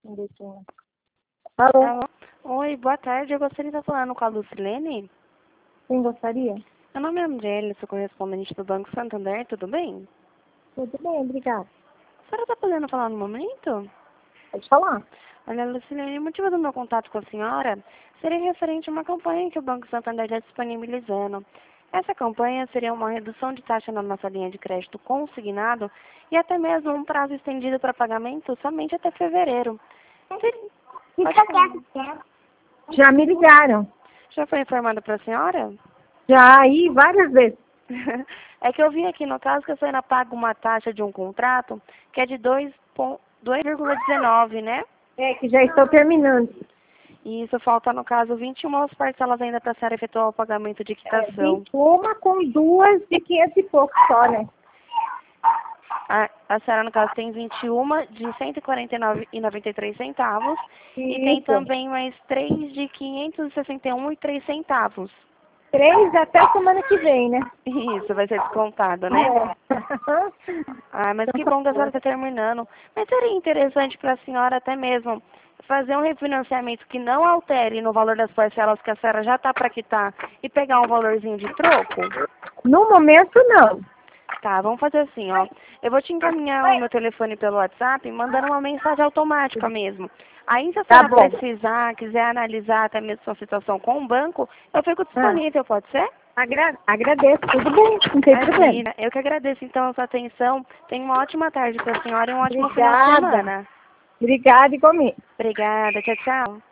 Alô? Alô? Oi, boa tarde. Eu gostaria de estar falando com a Lucilene. Quem gostaria? Meu nome é André, sou correspondente do Banco Santander, tudo bem? Tudo bem, obrigada. A senhora está podendo falar no momento? Pode falar. Olha, Lucilene, o motivo do meu contato com a senhora seria referente a uma campanha que o Banco Santander está disponibilizando. Essa campanha seria uma redução de taxa na nossa linha de crédito consignado e até mesmo um prazo estendido para pagamento somente até fevereiro. Pode falar. Já me ligaram. Já foi informado para a senhora? Já aí várias vezes. É que eu vi aqui no caso que a senhora paga uma taxa de um contrato que é de 2,19, né? É que já estou terminando. E isso falta, no caso, 21 parcelas ainda para a senhora efetuar o pagamento de quitação. 21 com duas de 500 e pouco só, né? A senhora, no caso, tem 21 de R$ 149,93 e tem Isso. também mais 3 de R$ 561,03. 3 até semana que vem, né? Isso, vai ser descontado, né? É. Ah, mas que bom que a senhora está terminando. Mas seria interessante para a senhora até mesmo fazer um refinanciamento que não altere no valor das parcelas que a senhora já está para quitar e pegar um valorzinho de troco? No momento, não. Tá, vamos fazer assim, ó. Eu vou te encaminhar o meu telefone pelo WhatsApp, mandando uma mensagem automática mesmo. Aí, se a Tá senhora bom. precisar, quiser analisar até mesmo sua situação com o banco, eu fico disponível, pode ser? Agradeço. Tudo bem, não tem problema. Imagina. Eu que agradeço, então, a sua atenção. Tenha uma ótima tarde para a senhora e um ótimo final de Obrigada. semana. Obrigada igualmente. Obrigada. Tchau, tchau.